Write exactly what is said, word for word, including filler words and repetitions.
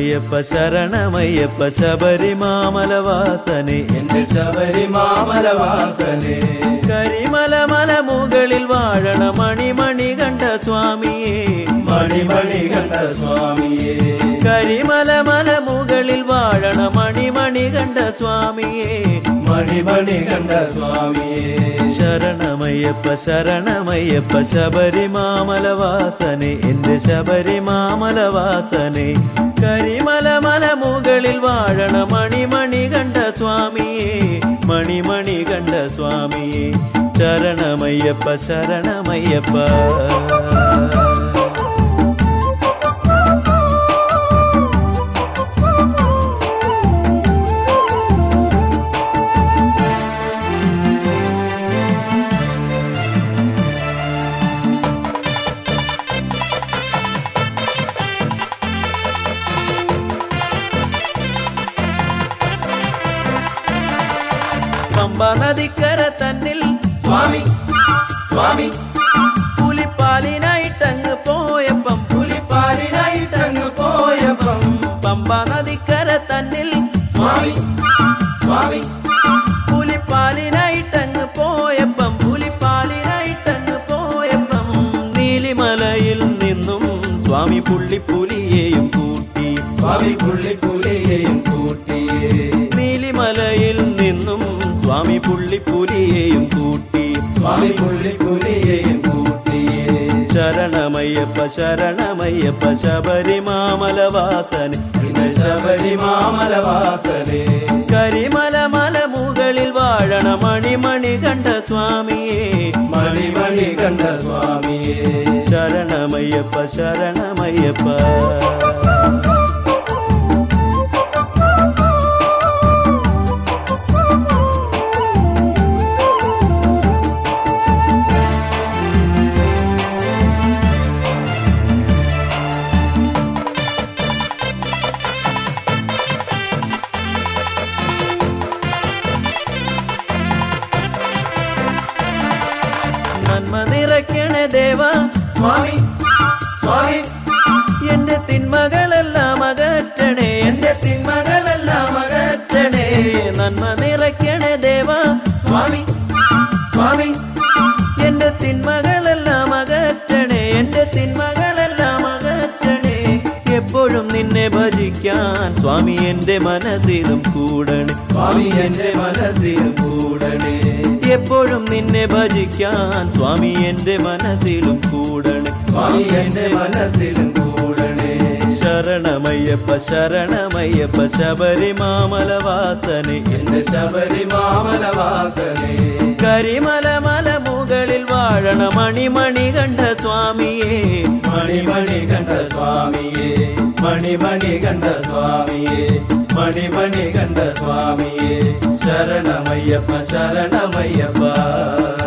ശരണമയ്യപ്പ ശരണമയ്യപ്പ ശബരിമാമലവാസനെ എന്റെ ശബരിമാമലവാസനെ കരിമല മല മുകളിൽ വാഴണ മണിമണി കണ്ട സ്വാമിയേ മണിമണി കണ്ട സ്വാമിയേ കരിമല മല മുകളിൽ വാഴണ മണിമണി കണ്ട സ്വാമിയേ മണിമണി കണ്ട സ്വാമിയേ ശരണമയ്യപ്പ ശരണമയ്യപ്പ ശബരിമാമലവാസനെ എന്റെ ശബരിമാമലവാസനെ കരിമല മല മുകളിൽ വാഴണ മണിമണി കണ്ട സ്വാമിയേ മണിമണി കണ്ട സ്വാമിയേ ശരണമയ്യപ്പ ശരണമയ്യപ്പ പമ്പ നദിക്കര തന്നിൽ സ്വാമി സ്വാമി പുലിപ്പാലിനായിട്ടങ്ങ് പോയപ്പം പുലിപ്പാലിനായിട്ടങ്ങ് പോയപ്പം പമ്പ നദിക്കര തന്നിൽ സ്വാമി സ്വാമി പുലിപ്പാലിനായിട്ടങ്ങ് പോയപ്പം പുലിപ്പാലിനായിട്ടങ്ങ് പോയപ്പം നീലിമലയിൽ നിന്നും സ്വാമി പുള്ളിപ്പുലിയെയും കൂട്ടി സ്വാമി പുള്ളിപ്പുലിയെയും കൂട്ടി നീലിമലയിൽ നിന്നും സ്വാമി പുള്ളിപ്പുലിയെയും കൂട്ടി സ്വാമി പുള്ളിപ്പുലിയെയും കൂട്ടി ശരണമയ്യപ്പ ശരണമയ്യപ്പ ശബരിമാമലവാസനെ എന്റെ ശബരിമാമലവാസനെ കരിമല മല മുകളിൽ വാഴണ മണിമണി കണ്ട സ്വാമിയേ മണിമണി കണ്ട സ്വാമിയേ ശരണമയ്യപ്പ ശരണമയ്യപ്പ നന്മ നിറയ്ക്കണേ ദേവ സ്വാമി സ്വാമി എന്റെ തിന്മകളെല്ലാം അകറ്റണേ എന്റെ തിന്മകളെല്ലാം അകറ്റണേ നന്മ നിറയ്ക്കണേ ദേവ സ്വാമി സ്വാമി എന്റെ തിന്മകളെല്ലാം അകറ്റണേ എന്റെ തിന്മകളെല്ലാം അകറ്റണേ എപ്പോഴും നിന്നെ ഭജിക്കാൻ സ്വാമി എന്റെ മനസ്സിലും കൂടണേ സ്വാമി എന്റെ മനസ്സിലും കൂടണേ എപ്പോഴും നിന്നെ ഭജിക്കാൻ സ്വാമി എന്റെ മനസ്സിലും കൂടണേ സ്വാമി എന്റെ മനസ്സിലും കൂടണേ ശരണമയ്യപ്പ ശരണമയ്യപ്പ ശബരിമാമലവാസനെ എന്റെ ശബരിമാമലവാസനെ കരിമല മല മുകളിൽ വാഴണ മണിമണി കണ്ട സ്വാമിയേ മണിമണി കണ്ട സ്വാമിയേ മണിമണി കണ്ട സ്വാമിയേ മണിമണി കണ്ട സ്വാമിയേ ശരണമയ്യപ്പ ശരണമയ്യപ്പ